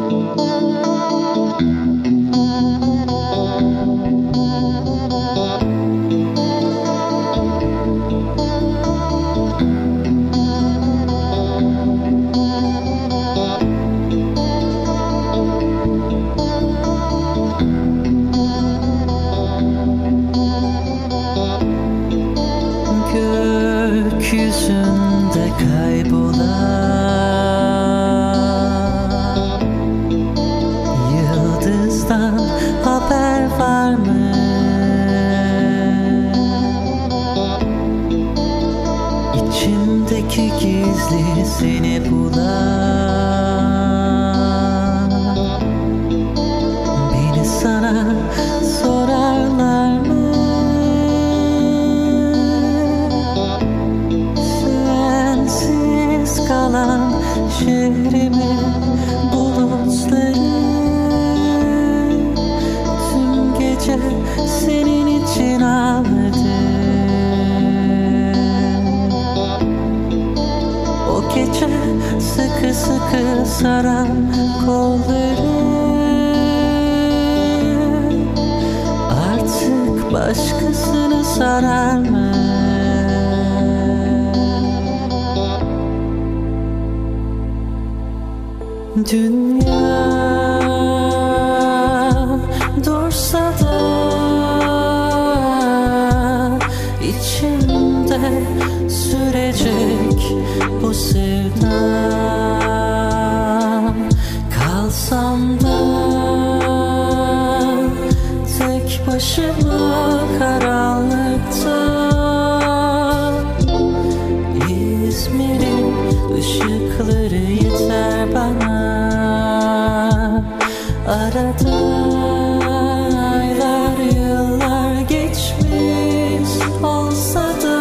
Gökyüzünde kaybolan yıldızdan haber var mı? İçimdeki gizli seni bulan, beni sana sorarlar mı? Kalan şehrimin bulutları tüm gece senin için ağladı. O gece sıkı sıkı saran kolları artık başkasını sarar mı? Dünya dursa da içimde sürecek bu sevda. Kalsam da tek başıma karanlıkta, İzmir'in ışıkları yeter bana. Arada aylar yıllar geçmiş olsa da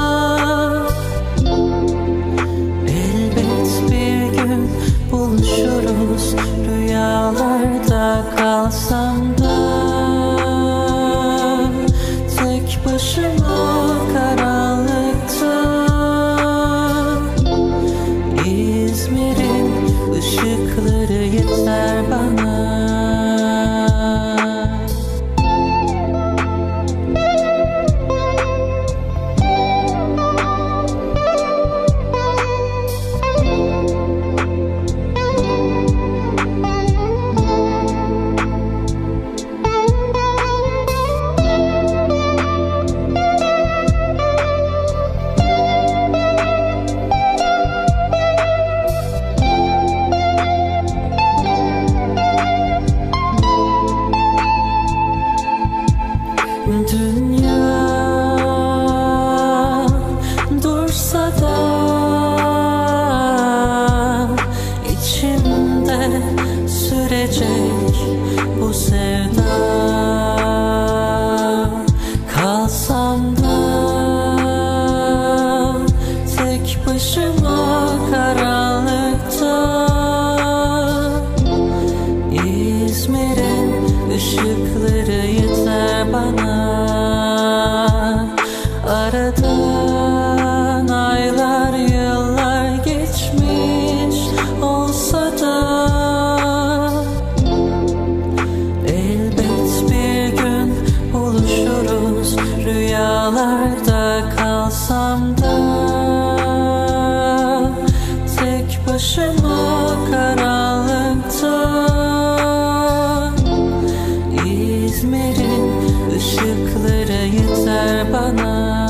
elbet bir gün buluşuruz rüyalarda. Kalsam da tek başıma karanlıkta, İzmir'in ışıkları yeter bana. Dünya dursa da içimde sürecek bu sevda. Kalsam da tek başıma karanlıkta, İzmir'in ışıkları yeter bana. Aradan aylar yıllar geçmiş olsa da elbet bir gün buluşuruz rüyalarda. Kalsam da tek başıma karanlıkta, İzmir'in ışıkları yeter bana.